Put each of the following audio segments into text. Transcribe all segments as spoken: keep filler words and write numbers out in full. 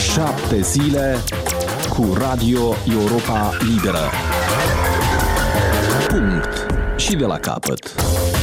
Șapte zile cu Radio Europa Liberă. Punct. Și de la capăt.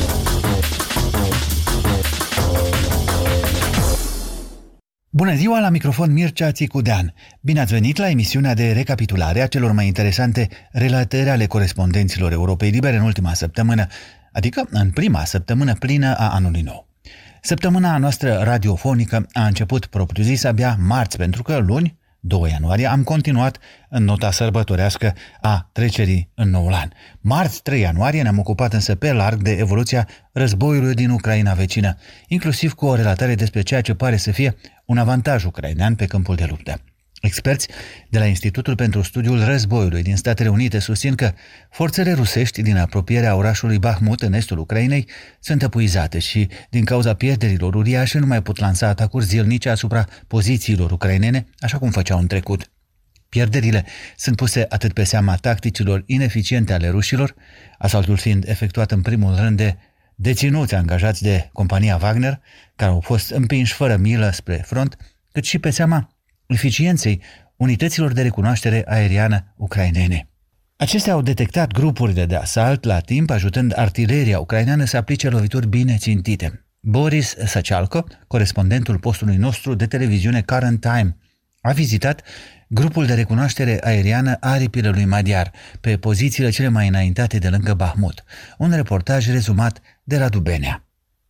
Bună ziua, la microfon Mircea Țicudean. Bine ați venit la emisiunea de recapitulare a celor mai interesante relatări ale corespondenților Europei Libere în ultima săptămână, adică în prima săptămână plină a anului nou. Săptămâna noastră radiofonică a început propriu-zis abia marți, pentru că luni, doi ianuarie, am continuat în nota sărbătorească a trecerii în noul an. Marți, trei ianuarie, ne-am ocupat însă pe larg de evoluția războiului din Ucraina vecină, inclusiv cu o relatare despre ceea ce pare să fie un avantaj ucrainean pe câmpul de luptă. Experți de la Institutul pentru Studiul Războiului din Statele Unite susțin că forțele rusești din apropierea orașului Bahmut în estul Ucrainei sunt epuizate și, din cauza pierderilor uriașe, nu mai pot lansa atacuri zilnice asupra pozițiilor ucrainene, așa cum făceau în trecut. Pierderile sunt puse atât pe seama tacticilor ineficiente ale rușilor, asaltul fiind efectuat în primul rând de deținuți angajați de compania Wagner, care au fost împinși fără milă spre front, cât și pe seama eficienței unităților de recunoaștere aeriană ucrainene. Acestea au detectat grupurile de asalt la timp, ajutând artileria ucraineană să aplice lovituri bine țintite. Boris Sacialco, corespondentul postului nostru de televiziune Current Time, a vizitat grupul de recunoaștere aeriană aripile lui Madiar, pe pozițiile cele mai înaintate de lângă Bahmut. Un reportaj rezumat de Radu Benea.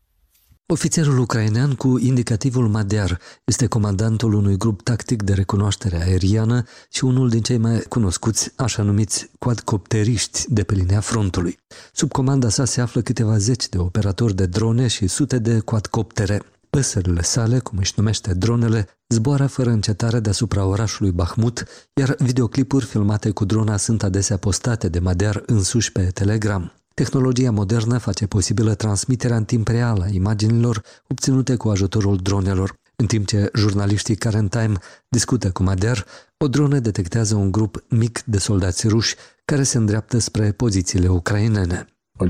Ofițerul ucrainean cu indicativul Madiar este comandantul unui grup tactic de recunoaștere aeriană și unul din cei mai cunoscuți, așa numiți quadcopteriști de pe linia frontului. Sub comanda sa se află câteva zeci de operatori de drone și sute de quadcoptere. Păsările sale, cum își numește dronele, zboară fără încetare deasupra orașului Bahmut, iar videoclipuri filmate cu drona sunt adesea postate de Madiar însuși pe Telegram. Tehnologia modernă face posibilă transmiterea în timp real a imaginilor obținute cu ajutorul dronelor. În timp ce jurnaliștii Current Time discută cu Madiar, o dronă detectează un grup mic de soldați ruși care se îndreaptă spre pozițiile ucrainene.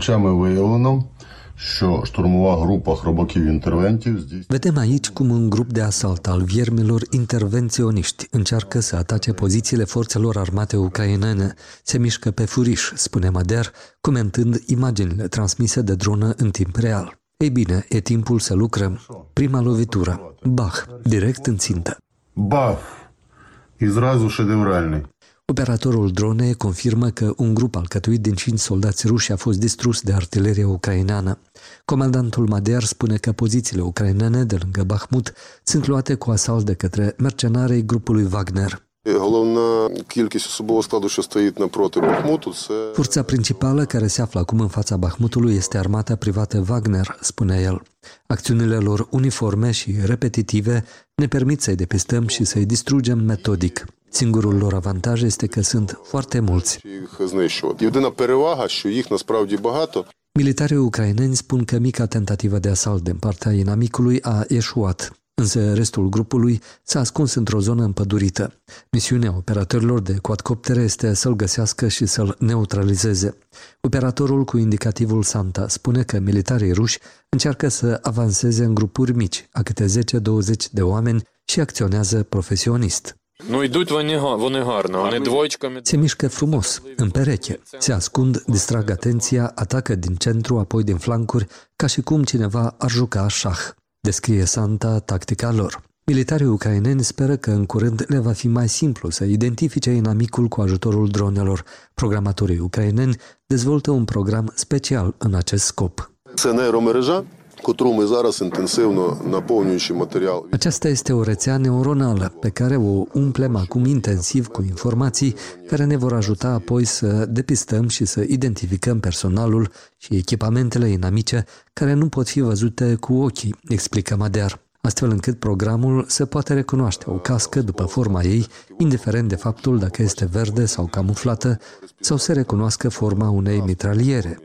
Vedem aici cum un grup de asalt al viermilor intervenționiști încearcă să atace pozițiile forțelor armate ucrainene. Se mișcă pe furiș, spune Madiar, comentând imaginile transmise de dronă în timp real. Ei bine, e timpul să lucrăm. Prima lovitură. Bach, direct în țintă. Bach, izrazul ședevralnic. Operatorul dronei confirmă că un grup alcătuit din cinci soldați ruși a fost distrus de artilerie ucraineană. Comandantul Madiar spune că pozițiile ucrainene de lângă Bahmut sunt luate cu asalt de către mercenarii grupului Wagner. Forța principală care se află acum în fața Bahmutului este armata privată Wagner, spune el. Acțiunile lor uniforme și repetitive ne permit să-i depistăm și să-i distrugem metodic. Singurul lor avantaj este că sunt foarte mulți. Militarii ucraineni spun că mica tentativă de asalt din partea inamicului a eșuat, însă restul grupului s-a ascuns într-o zonă împădurită. Misiunea operatorilor de quadcoptere este să-l găsească și să-l neutralizeze. Operatorul cu indicativul Santa spune că militarii ruși încearcă să avanseze în grupuri mici, a câte zece douăzeci de oameni, și acționează profesionist. Se mișcă frumos, în pereche, se ascund, distrag atenția, atacă din centru, apoi din flancuri, ca și cum cineva ar juca șah, descrie Santa tactica lor. Militarii ucraineni speră că în curând le va fi mai simplu să identifice inamicul cu ajutorul dronelor. Programatorii ucraineni dezvoltă un program special în acest scop. Aceasta este o rețea neuronală pe care o umplem acum intensiv cu informații care ne vor ajuta apoi să depistăm și să identificăm personalul și echipamentele inamice care nu pot fi văzute cu ochii, explică Madiar, astfel încât programul să poate recunoaște o cască după forma ei, indiferent de faptul dacă este verde sau camuflată, sau să recunoască forma unei mitraliere.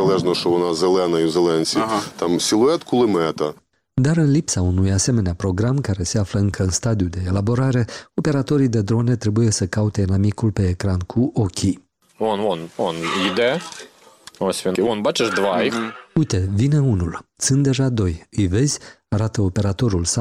Dar în lipsa unui asemenea program care se află încă în stadiu de elaborare, operatorii de drone trebuie să caute inamicul pe ecran cu ochii. Вон, вон, он йде. Ось він. Вон, бачиш, два їх. Uite, vine unul. Sunt deja doi. Îi vezi? Arată operatorul